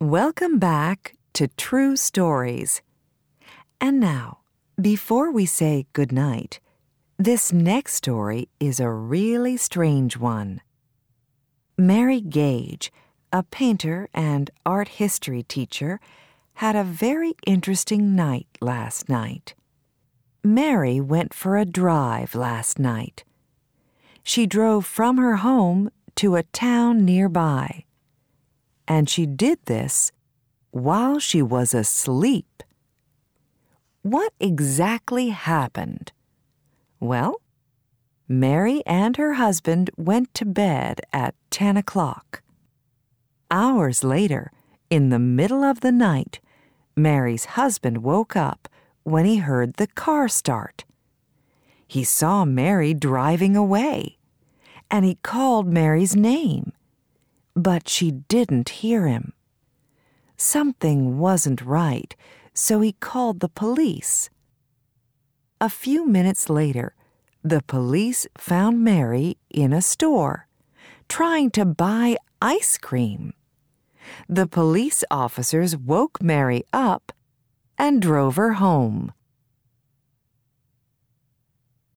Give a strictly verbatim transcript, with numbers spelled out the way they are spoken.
Welcome back to True Stories. And now, before we say goodnight, this next story is a really strange one. Mary Gage, a painter and art history teacher, had a very interesting night last night. Mary went for a drive last night. She drove from her home to a town nearby. And she did this while she was asleep. What exactly happened? Well, Mary and her husband went to bed at ten o'clock. Hours later, in the middle of the night, Mary's husband woke up when he heard the car start. He saw Mary driving away, and he called Mary's name, but she didn't hear him. Something wasn't right, so he called the police. A few minutes later, the police found Mary in a store, trying to buy ice cream. The police officers woke Mary up and drove her home.